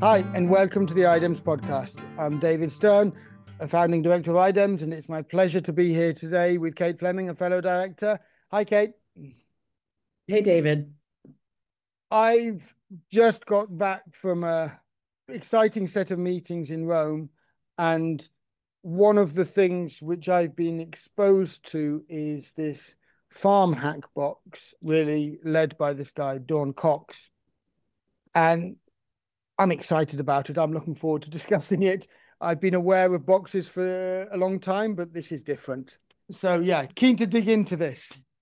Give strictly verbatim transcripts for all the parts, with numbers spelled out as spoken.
Hi, and welcome to the I D E M S podcast. I'm David Stern, a founding director of I D E M S, and it's my pleasure to be here today with Kate Fleming, a fellow director. Hi, Kate. Hey, David. I've just got back from a exciting set of meetings in Rome, and one of the things which I've been exposed to is this farm hack box, really led by this guy, Dawn Cox. And I'm excited about it. I'm looking forward to discussing it. I've been aware of boxes for a long time, but this is different. So yeah, keen to dig into this.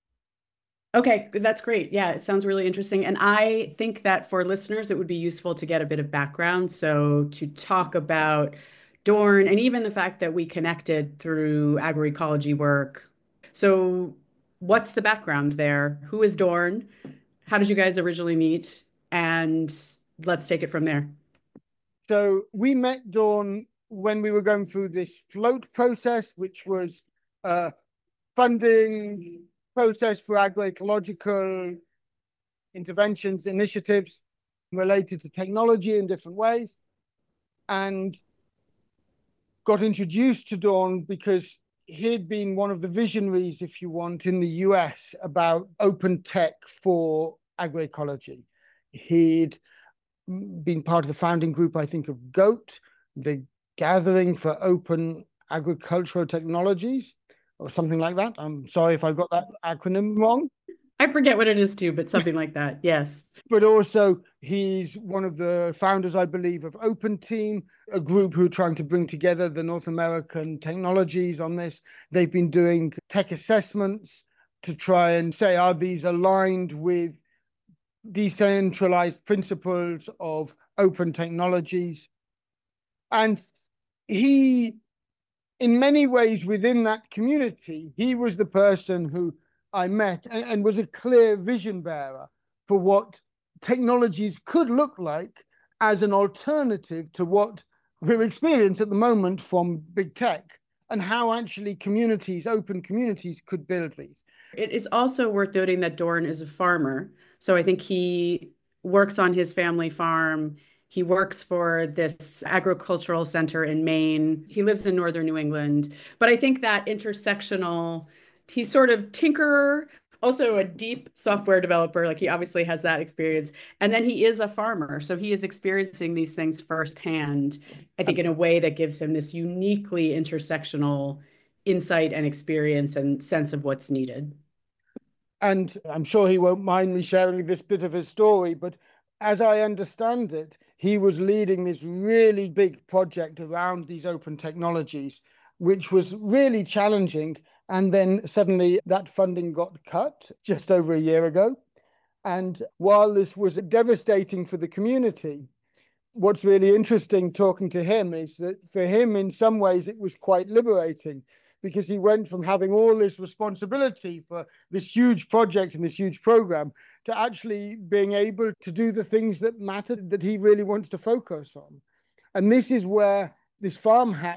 Okay, that's great. Yeah, it sounds really interesting. And I think that for listeners, it would be useful to get a bit of background. So to talk about Dorn and even the fact that we connected through agroecology work. So what's the background there? Who is Dorn? How did you guys originally meet? And let's take it from there. So we met Dawn when we were going through this float process, which was a funding process for agroecological interventions, initiatives related to technology in different ways, and got introduced to Dawn because he'd been one of the visionaries, if you want, in the U S about open tech for agroecology. He'd been part of the founding group, I think, of GOAT, the Gathering for Open Agricultural Technologies, or something like that. I'm sorry if I got that acronym wrong. I forget what it is too, but something like that. Yes. But also, he's one of the founders, I believe, of Open Team, a group who are trying to bring together the North American technologies on this. They've been doing tech assessments to try and say, are these aligned with decentralized principles of open technologies? And he, in many ways, within that community, he was the person who I met and, and was a clear vision bearer for what technologies could look like as an alternative to what we're experiencing at the moment from big tech, and how actually communities, open communities, could build these. It is also worth noting that Dorn is a farmer. So I think he works on his family farm. He works for this agricultural center in Maine. He lives in northern New England. But I think that intersectional, he's sort of tinkerer, also a deep software developer. Like he obviously has that experience. And then he is a farmer. So he is experiencing these things firsthand, I think, in a way that gives him this uniquely intersectional insight and experience and sense of what's needed. And I'm sure he won't mind me sharing this bit of his story, but as I understand it, he was leading this really big project around these open technologies, which was really challenging. And then suddenly that funding got cut just over a year ago. And while this was devastating for the community, what's really interesting talking to him is that for him, in some ways, it was quite liberating, because he went from having all this responsibility for this huge project and this huge program to actually being able to do the things that mattered, that he really wants to focus on. And this is where this farm hack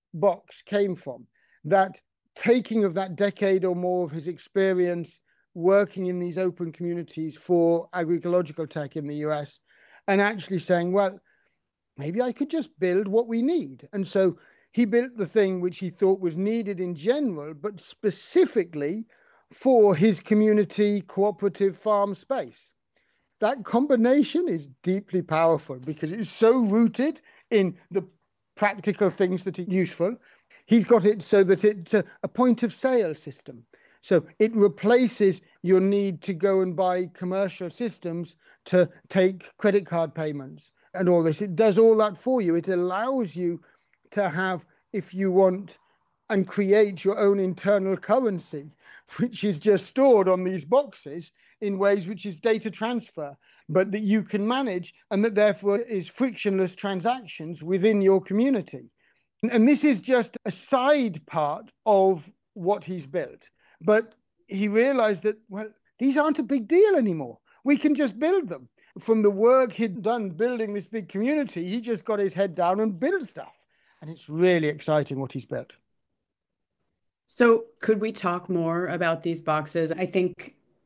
box came from, that taking of that decade or more of his experience working in these open communities for agroecological tech in the U S, and actually saying, well, maybe I could just build what we need. And so he built the thing which he thought was needed in general, but specifically for his community cooperative farm space. That combination is deeply powerful because it's so rooted in the practical things that are useful. He's got it so that it's a, a point of sale system. So it replaces your need to go and buy commercial systems to take credit card payments and all this. It does all that for you. It allows you to have, if you want, and create your own internal currency, which is just stored on these boxes in ways which is data transfer, but that you can manage, and that therefore is frictionless transactions within your community. And this is just a side part of what he's built. But he realized that, well, these aren't a big deal anymore. We can just build them. From the work he'd done building this big community, he just got his head down and built stuff. And it's really exciting what he's built. So could we talk more about these boxes? I think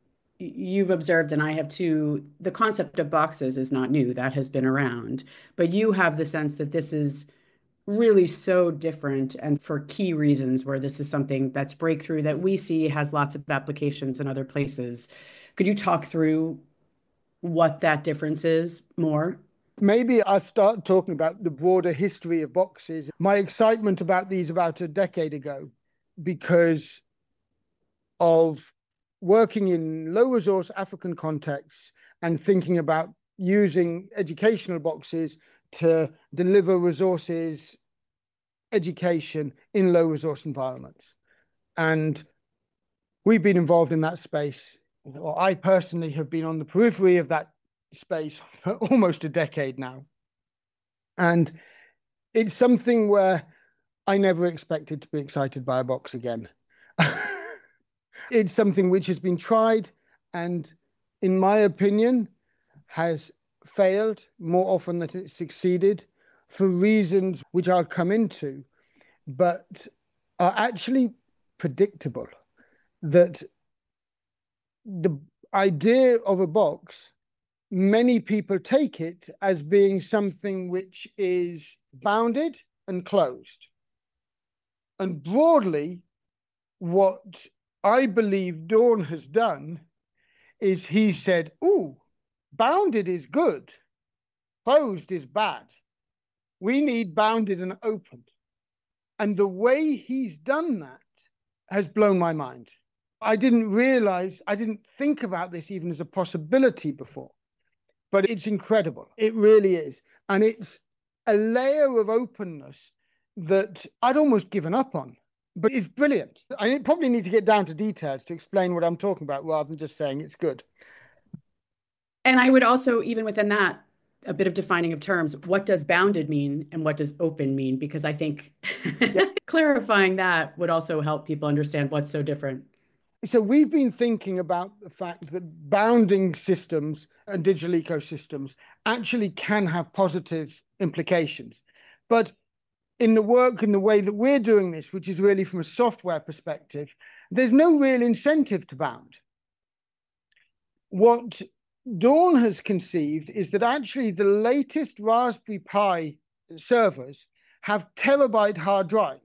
you've observed, and I have too, the concept of boxes is not new. That has been around. But you have the sense that this is really so different and for key reasons where this is something that's breakthrough that we see has lots of applications in other places. Could you talk through what that difference is more? Maybe I'll start talking about the broader history of boxes. My excitement about these about a decade ago, because of working in low resource African contexts and thinking about using educational boxes to deliver resources, education in low resource environments. And we've been involved in that space. Well, I personally have been on the periphery of that space for almost a decade now. And it's something where I never expected to be excited by a box again. It's something which has been tried and, in my opinion, has failed more often than it succeeded for reasons which I'll come into, but are actually predictable. That the idea of a box, many people take it as being something which is bounded and closed. And broadly, what I believe Dawn has done is he said, ooh, bounded is good, closed is bad. We need bounded and open. And the way he's done that has blown my mind. I didn't realize, I didn't think about this even as a possibility before, but it's incredible. It really is. And it's a layer of openness that I'd almost given up on, but it's brilliant. I probably need to get down to details to explain what I'm talking about rather than just saying it's good. And I would also, even within that, a bit of defining of terms. What does bounded mean and what does open mean? Because I think yeah. clarifying that would also help people understand what's so different. So we've been thinking about the fact that bounding systems and digital ecosystems actually can have positive implications. But in the work, in the way that we're doing this, which is really from a software perspective, there's no real incentive to bound. What Dawn has conceived is that actually the latest Raspberry Pi servers have terabyte hard drives.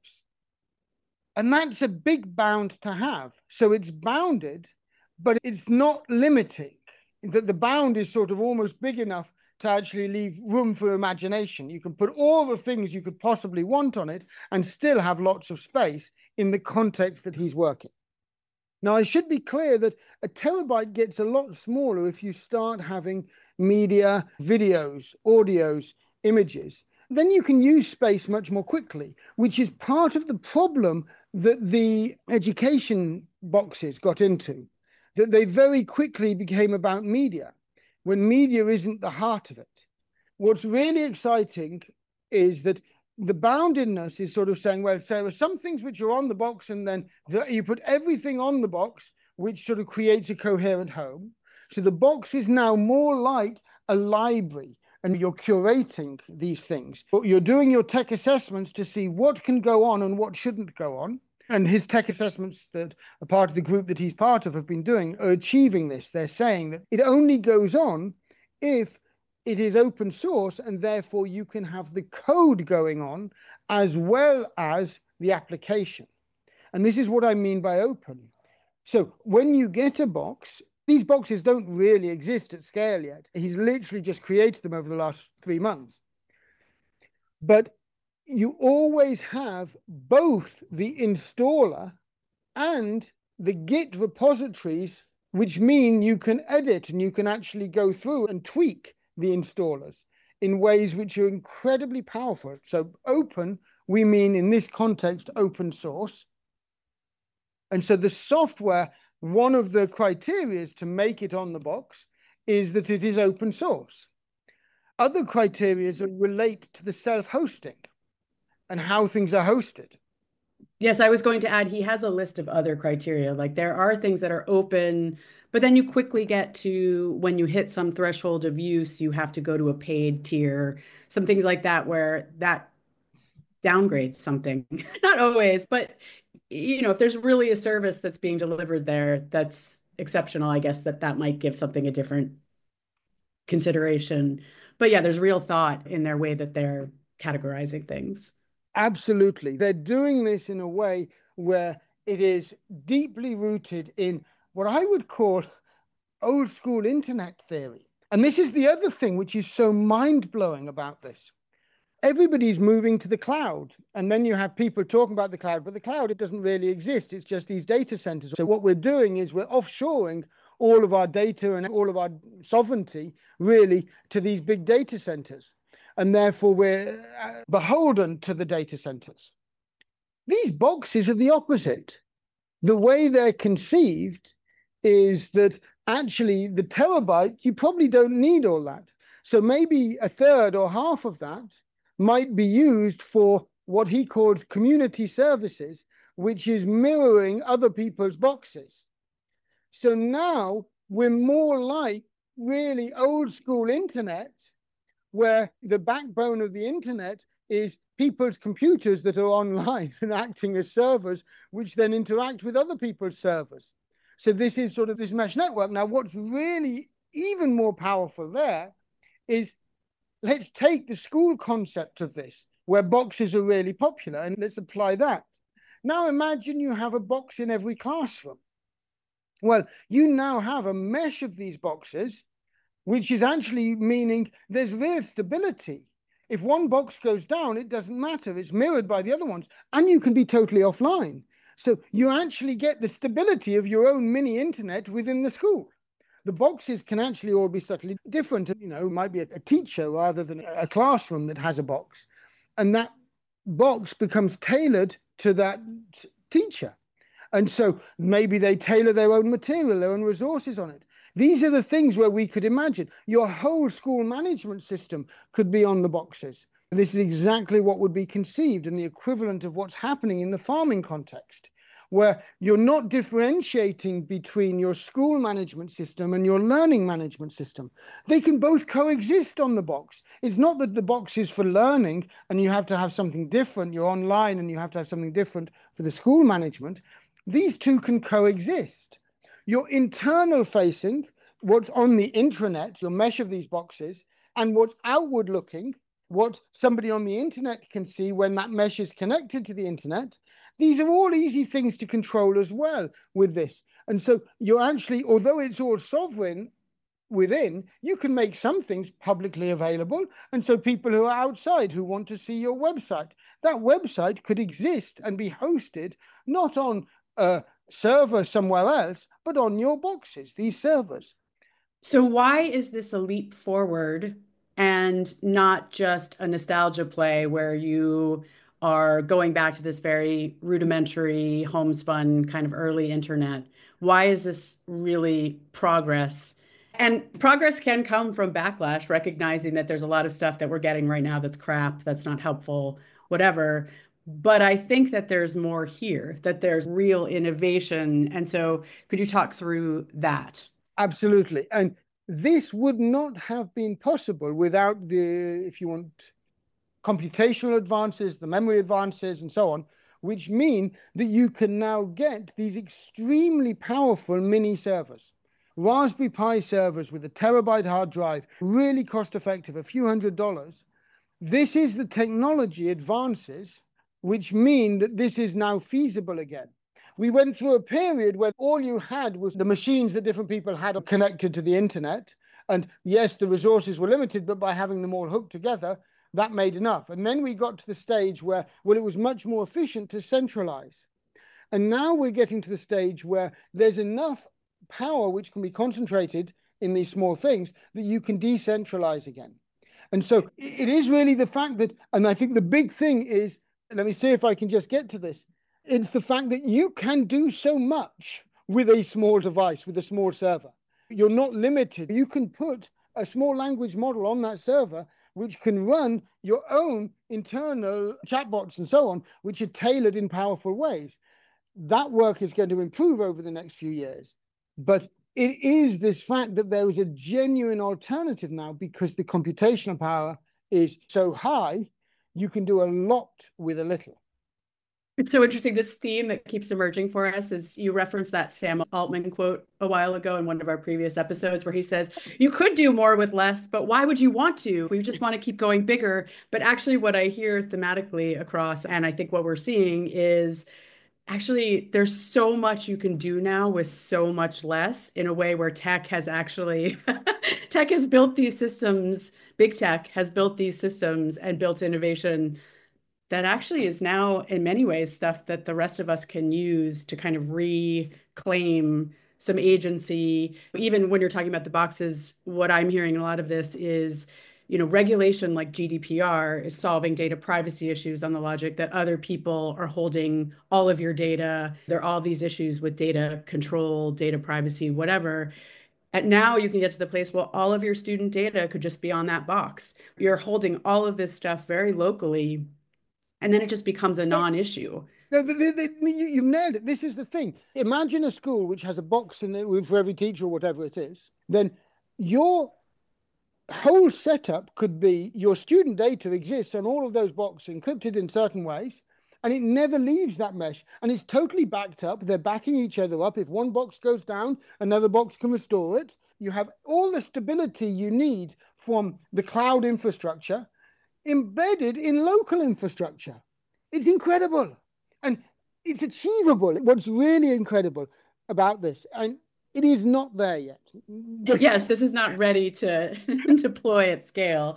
And that's a big bound to have. So it's bounded, but it's not limiting. That the bound is sort of almost big enough to actually leave room for imagination. You can put all the things you could possibly want on it and still have lots of space in the context that he's working. Now, I should be clear that a terabyte gets a lot smaller if you start having media, videos, audios, images. Then you can use space much more quickly, which is part of the problem that the education boxes got into, that they very quickly became about media, when media isn't the heart of it. What's really exciting is that the boundedness is sort of saying, well, there are some things which are on the box, and then you put everything on the box, which sort of creates a coherent home. So the box is now more like a library, and you're curating these things. You're doing your tech assessments to see what can go on and what shouldn't go on. And his tech assessments that are part of the group that he's part of have been doing are achieving this. They're saying that it only goes on if it is open source, and therefore you can have the code going on as well as the application. And this is what I mean by open. So when you get a box, these boxes don't really exist at scale yet. He's literally just created them over the last three months. But you always have both the installer and the Git repositories, which mean you can edit and you can actually go through and tweak the installers in ways which are incredibly powerful. So open, we mean in this context, open source. And so the software, one of the criteria to make it on the box is that it is open source. Other criteria relate to the self-hosting and how things are hosted. Yes, I was going to add, he has a list of other criteria. Like there are things that are open, but then you quickly get to when you hit some threshold of use, you have to go to a paid tier, some things like that, where that downgrades something. Not always, but you know, if there's really a service that's being delivered there, that's exceptional, I guess that that might give something a different consideration. But yeah, there's real thought in their way that they're categorizing things. Absolutely. They're doing this in a way where it is deeply rooted in what I would call old school internet theory. And this is the other thing which is so mind-blowing about this. Everybody's moving to the cloud. And then you have people talking about the cloud, but the cloud, it doesn't really exist. It's just these data centers. So what we're doing is we're offshoring all of our data and all of our sovereignty really to these big data centers. And therefore we're beholden to the data centers. These boxes are the opposite. The way they're conceived is that actually the terabyte, you probably don't need all that. So maybe a third or half of that might be used for what he called community services, which is mirroring other people's boxes. So now we're more like really old school internet, where the backbone of the internet is people's computers that are online and acting as servers, which then interact with other people's servers. So this is sort of this mesh network. Now, what's really even more powerful there is, let's take the school concept of this, where boxes are really popular, and let's apply that. Now imagine you have a box in every classroom. Well, you now have a mesh of these boxes, which is actually meaning there's real stability. If one box goes down, it doesn't matter. It's mirrored by the other ones, and you can be totally offline. So you actually get the stability of your own mini internet within the school. The boxes can actually all be subtly different. You know, it might be a, a teacher rather than a classroom that has a box. And that box becomes tailored to that teacher. And so maybe they tailor their own material, their own resources on it. These are the things where we could imagine your whole school management system could be on the boxes. This is exactly what would be conceived and the equivalent of what's happening in the farming context, where you're not differentiating between your school management system and your learning management system. They can both coexist on the box. It's not that the box is for learning and you have to have something different. You're online and you have to have something different for the school management. These two can coexist. Your internal facing, what's on the intranet, your mesh of these boxes, and what's outward looking, what somebody on the internet can see when that mesh is connected to the internet, these are all easy things to control as well with this. And so you're actually, although it's all sovereign within, you can make some things publicly available. And so people who are outside who want to see your website, that website could exist and be hosted not on a server somewhere else, but on your boxes, these servers. So why is this a leap forward and not just a nostalgia play where you are going back to this very rudimentary homespun kind of early internet? Why is this really progress? And progress can come from backlash, recognizing that there's a lot of stuff that we're getting right now that's crap, that's not helpful, whatever. But I think that there's more here, that there's real innovation. And so could you talk through that? Absolutely. And this would not have been possible without the, if you want, computational advances, the memory advances, and so on, which mean that you can now get these extremely powerful mini servers. Raspberry Pi servers with a terabyte hard drive, really cost effective, a few hundred dollars. This is the technology advances which mean that this is now feasible again. We went through a period where all you had was the machines that different people had connected to the internet. And yes, the resources were limited, but by having them all hooked together, that made enough. And then we got to the stage where, well, it was much more efficient to centralize. And now we're getting to the stage where there's enough power which can be concentrated in these small things that you can decentralize again. And so it is really the fact that, and I think the big thing is, let me see if I can just get to this. It's the fact that you can do so much with a small device, with a small server. You're not limited. You can put a small language model on that server, which can run your own internal chatbots and so on, which are tailored in powerful ways. That work is going to improve over the next few years. But it is this fact that there is a genuine alternative now because the computational power is so high, you can do a lot with a little. It's so interesting. This theme that keeps emerging for us is you referenced that Sam Altman quote a while ago in one of our previous episodes where he says, you could do more with less, but why would you want to? We just want to keep going bigger. But actually, what I hear thematically across, and I think what we're seeing is actually there's so much you can do now with so much less in a way where tech has actually, tech has built these systems, big tech has built these systems and built innovation that actually is now in many ways stuff that the rest of us can use to kind of reclaim some agency. Even when you're talking about the boxes, what I'm hearing in a lot of this is, you know, regulation like G D P R is solving data privacy issues on the logic that other people are holding all of your data. There are all these issues with data control, data privacy, whatever. And now you can get to the place where all of your student data could just be on that box. You're holding all of this stuff very locally, and then it just becomes a non-issue. No, they, they, you, you've nailed it. This is the thing. Imagine a school which has a box in it for every teacher or whatever it is. Then your whole setup could be your student data exists on all of those boxes encrypted in certain ways, and it never leaves that mesh. And it's totally backed up. They're backing each other up. If one box goes down, another box can restore it. You have all the stability you need from the cloud infrastructure embedded in local infrastructure. It's incredible. And it's achievable. What's really incredible about this, and it is not there yet. Yes, this is not ready to deploy at scale.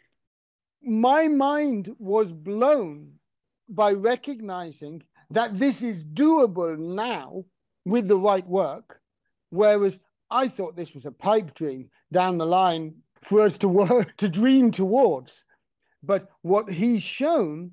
My mind was blown by recognizing that this is doable now with the right work, whereas I thought this was a pipe dream down the line for us to work, to dream towards. But what he's shown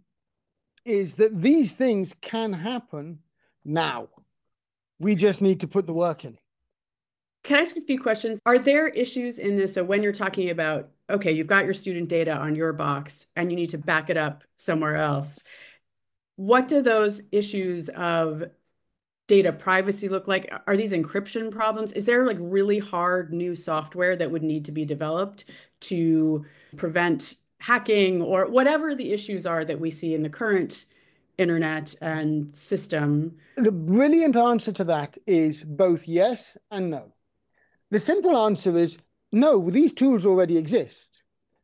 is that these things can happen now. We just need to put the work in. Can I ask a few questions? Are there issues in this? So when you're talking about, okay, you've got your student data on your box and you need to back it up somewhere else. What do those issues of data privacy look like? Are these encryption problems? Is there like really hard new software that would need to be developed to prevent hacking or whatever the issues are that we see in the current internet and system? The brilliant answer to that is both yes and no. The simple answer is no, these tools already exist,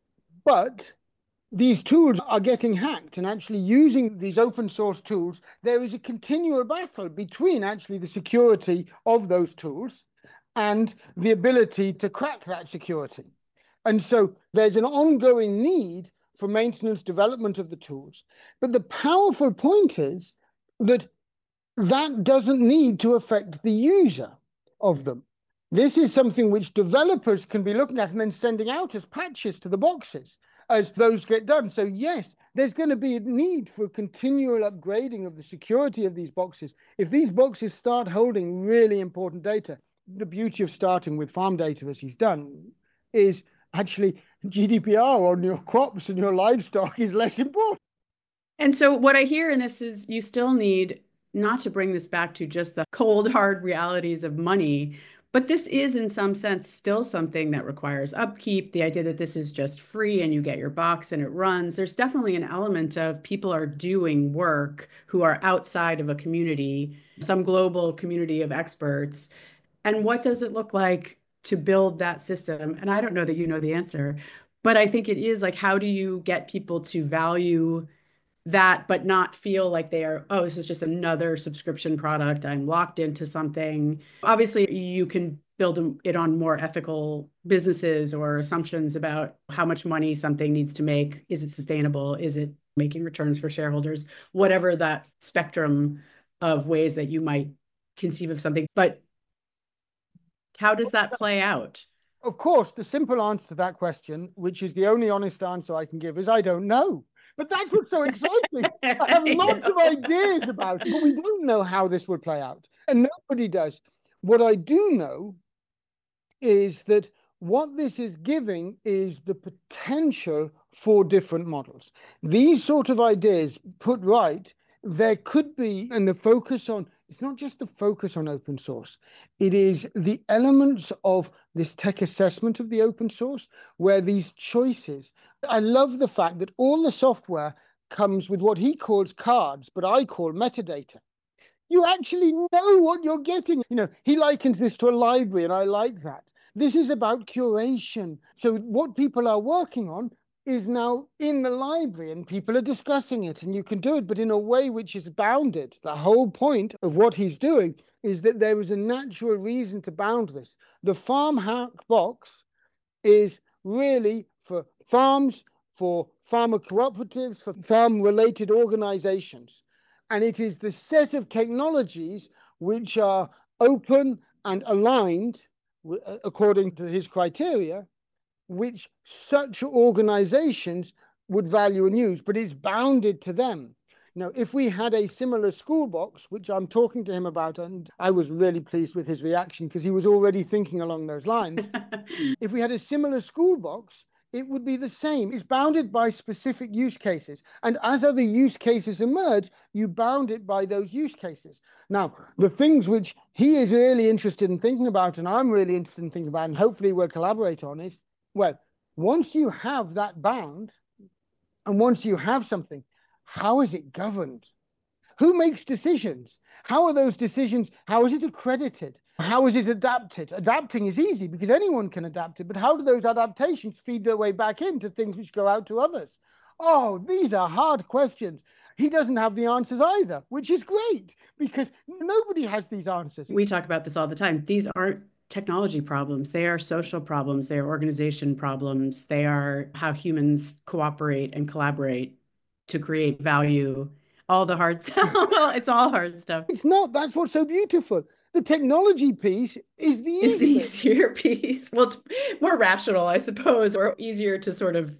but these tools are getting hacked, and actually using these open source tools, there is a continual battle between actually the security of those tools and the ability to crack that security. And so there's an ongoing need for maintenance development of the tools. But the powerful point is that that doesn't need to affect the user of them. This is something which developers can be looking at and then sending out as patches to the boxes as those get done. So yes, there's going to be a need for continual upgrading of the security of these boxes. If these boxes start holding really important data, the beauty of starting with farm data as he's done is actually G D P R on your crops and your livestock is less important. And so what I hear in this is you still need, not to bring this back to just the cold, hard realities of money, but this is in some sense still something that requires upkeep. The idea that this is just free and you get your box and it runs. There's definitely an element of people are doing work who are outside of a community, some global community of experts. And what does it look like to build that system? And I don't know that you know the answer, but I think it is like, how do you get people to value that, but not feel like they are, oh, this is just another subscription product. I'm locked into something. Obviously, you can build it on more ethical businesses or assumptions about how much money something needs to make. Is it sustainable? Is it making returns for shareholders? Whatever that spectrum of ways that you might conceive of something. But how does that play out? Of course, the simple answer to that question, which is the only honest answer I can give, is I don't know. But that's what's so exciting. I have lots of ideas about it, but we don't know how this will play out. And nobody does. What I do know is that what this is giving is the potential for different models. These sort of ideas put right, there could be, and the focus on, it's not just the focus on open source, it is the elements of this tech assessment of the open source, where these choices, I love the fact that all the software comes with what he calls cards, but I call metadata. You actually know what you're getting. You know, he likens this to a library, and I like that. This is about curation. So what people are working on is now in the library, and people are discussing it, and you can do it, but in a way which is bounded. The whole point of what he's doing is that there is a natural reason to bound this. The Farm Hack Box is really for farms, for farmer cooperatives, for farm-related organizations. And it is the set of technologies which are open and aligned according to his criteria, which such organizations would value and use, but it's bounded to them. Now, if we had a similar school box, which I'm talking to him about, and I was really pleased with his reaction because he was already thinking along those lines. If we had a similar school box, it would be the same. It's bounded by specific use cases. And as other use cases emerge, you bound it by those use cases. Now, the things which he is really interested in thinking about, and I'm really interested in thinking about, and hopefully we'll collaborate on is, well, once you have that bound, and once you have something, how is it governed? Who makes decisions? How are those decisions, how is it accredited? How is it adapted? Adapting is easy because anyone can adapt it, but how do those adaptations feed their way back into things which go out to others? Oh, these are hard questions. He doesn't have the answers either, which is great because nobody has these answers. We talk about this all the time. These aren't technology problems. They are social problems. They are organization problems. They are how humans cooperate and collaborate to create value. All the hard stuff. Well, it's all hard stuff. It's not. That's what's so beautiful. The technology piece is the is the easier piece. Well, it's more rational, I suppose, or easier to sort of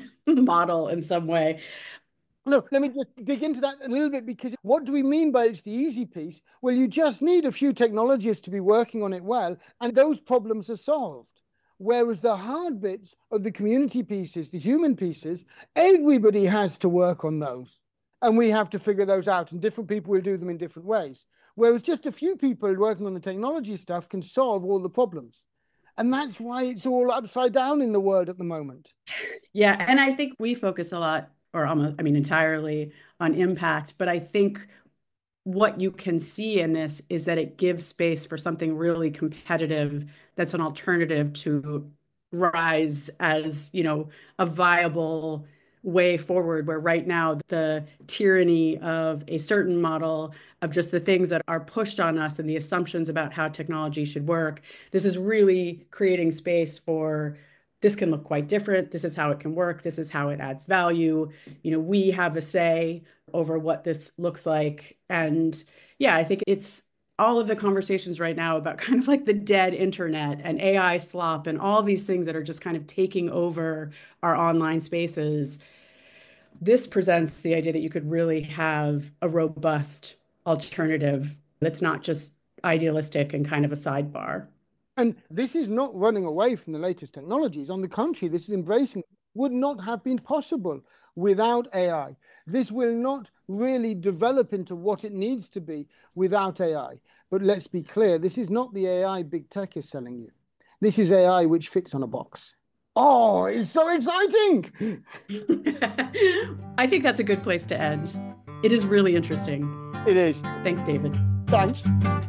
model in some way. Look, let me just dig into that a little bit, because what do we mean by it's the easy piece? Well, you just need a few technologists to be working on it well, and those problems are solved. Whereas the hard bits of the community pieces, the human pieces, everybody has to work on those. And we have to figure those out, and different people will do them in different ways. Whereas just a few people working on the technology stuff can solve all the problems. And that's why it's all upside down in the world at the moment. Yeah, and I think we focus a lot, or almost, I mean, entirely on impact. But I think what you can see in this is that it gives space for something really competitive that's an alternative to rise as, you know, a viable way forward, where right now the tyranny of a certain model of just the things that are pushed on us and the assumptions about how technology should work, this is really creating space for this can look quite different. This is how it can work. This is how it adds value. You know, we have a say over what this looks like. And yeah, I think it's all of the conversations right now about kind of like the dead internet and A I slop and all these things that are just kind of taking over our online spaces. This presents the idea that you could really have a robust alternative that's not just idealistic and kind of a sidebar. And this is not running away from the latest technologies. On the contrary, this is embracing, would not have been possible without A I. This will not really develop into what it needs to be without A I. But let's be clear, this is not the A I big tech is selling you. This is A I which fits on a box. Oh, it's so exciting. I think that's a good place to end. It is really interesting. It is. Thanks, David. Thanks.